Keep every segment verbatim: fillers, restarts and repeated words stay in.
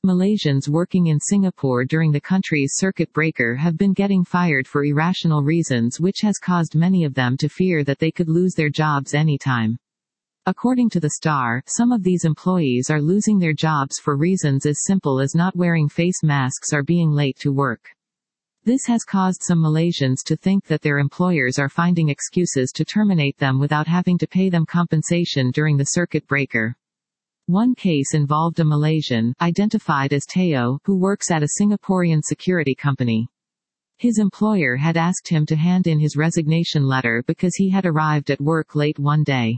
Malaysians working in Singapore during the country's circuit breaker have been getting fired for irrational reasons, which has caused many of them to fear that they could lose their jobs anytime. According to The Star, some of these employees are losing their jobs for reasons as simple as not wearing face masks or being late to work. This has caused some Malaysians to think that their employers are finding excuses to terminate them without having to pay them compensation during the circuit breaker. One case involved a Malaysian, identified as Teo, who works at a Singaporean security company. His employer had asked him to hand in his resignation letter because he had arrived at work late one day.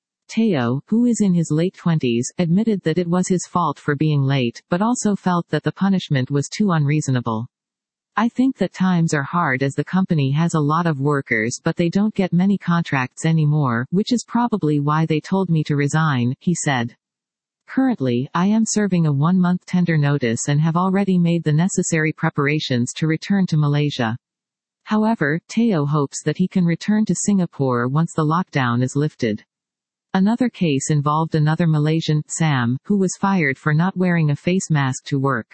Teo, who is in his late twenties, admitted that it was his fault for being late, but also felt that the punishment was too unreasonable. I think that times are hard as the company has a lot of workers but they don't get many contracts anymore, which is probably why they told me to resign, he said. Currently, I am serving a one-month tender notice and have already made the necessary preparations to return to Malaysia. However, Teo hopes that he can return to Singapore once the lockdown is lifted. Another case involved another Malaysian, Sam, who was fired for not wearing a face mask to work.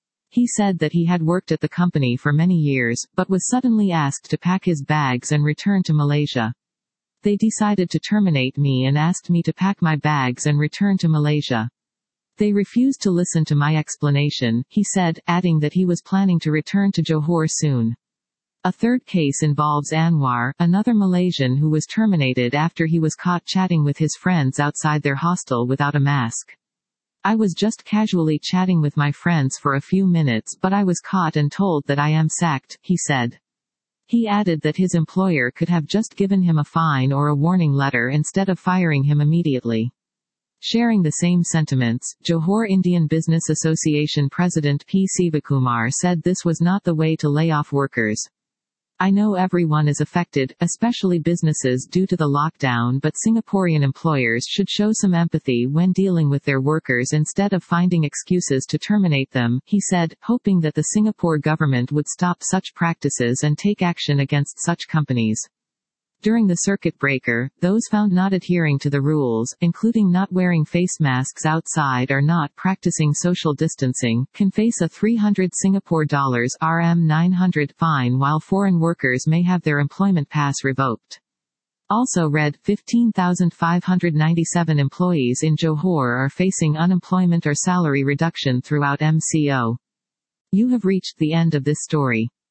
He said that he had worked at the company for many years, but was suddenly asked to pack his bags and return to Malaysia. They decided to terminate me and asked me to pack my bags and return to Malaysia. They refused to listen to my explanation, he said, adding that he was planning to return to Johor soon. A third case involves Anwar, another Malaysian who was terminated after he was caught chatting with his friends outside their hostel without a mask. I was just casually chatting with my friends for a few minutes but I was caught and told that I am sacked, he said. He added that his employer could have just given him a fine or a warning letter instead of firing him immediately. Sharing the same sentiments, Johor Indian Business Association President P. Sivakumar said this was not the way to lay off workers. I know everyone is affected, especially businesses due to the lockdown, but Singaporean employers should show some empathy when dealing with their workers instead of finding excuses to terminate them, he said, hoping that the Singapore government would stop such practices and take action against such companies. During the circuit breaker, those found not adhering to the rules, including not wearing face masks outside or not practicing social distancing, can face a three hundred Singapore dollars (R M nine hundred) fine, while foreign workers may have their employment pass revoked. Also read, fifteen thousand five hundred ninety-seven employees in Johor are facing unemployment or salary reduction throughout M C O. You have reached the end of this story.